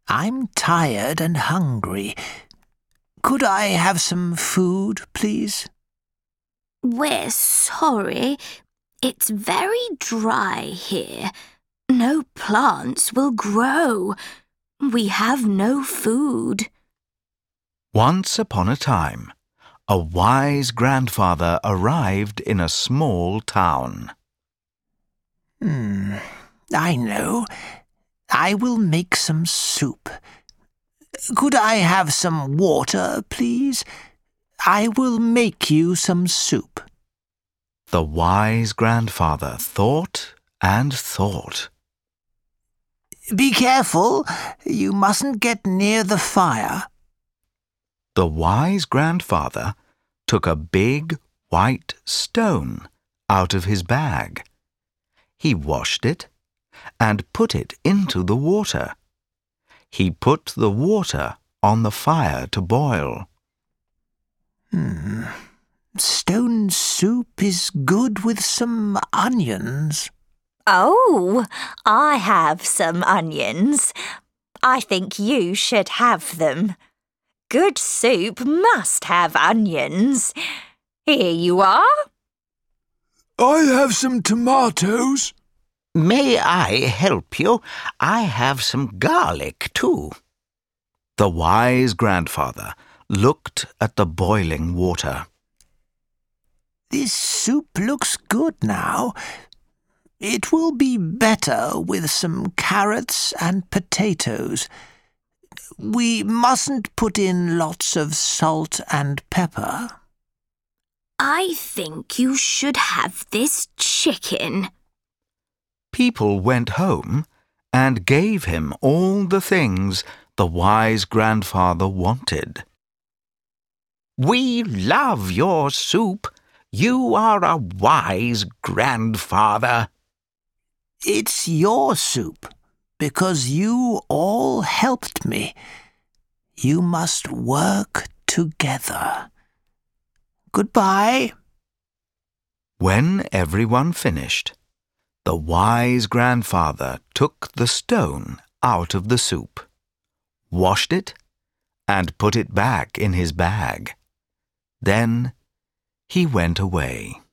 I'm tired and hungry. Could I have some food, please? We're sorry. It's very dry here. No plants will grow. We have no food. Once upon a time, a wise grandfather arrived in a small town. I know. I will make some soup. Could I have some water, please? I will make you some soup. The wise grandfather thought and thought. Be careful. You mustn't get near the fire. The wise grandfather took a big white stone out of his bag. He washed it and put it into the water. He put the water on the fire to boil. Stone soup is good with some onions. Oh, I have some onions. I think you should have them. Good soup must have onions. Here you are. I have some tomatoes. May I help you? I have some garlic, too. The wise grandfather looked at the boiling water. This soup looks good now. It will be better with some carrots and potatoes. We mustn't put in lots of salt and pepper. I think you should have this chicken. People went home and gave him all the things the wise grandfather wanted. We love your soup. You are a wise grandfather. It's your soup, because you all helped me. You must work together. Goodbye. When everyone finished, the wise grandfather took the stone out of the soup, washed it, and put it back in his bag. Then he went away.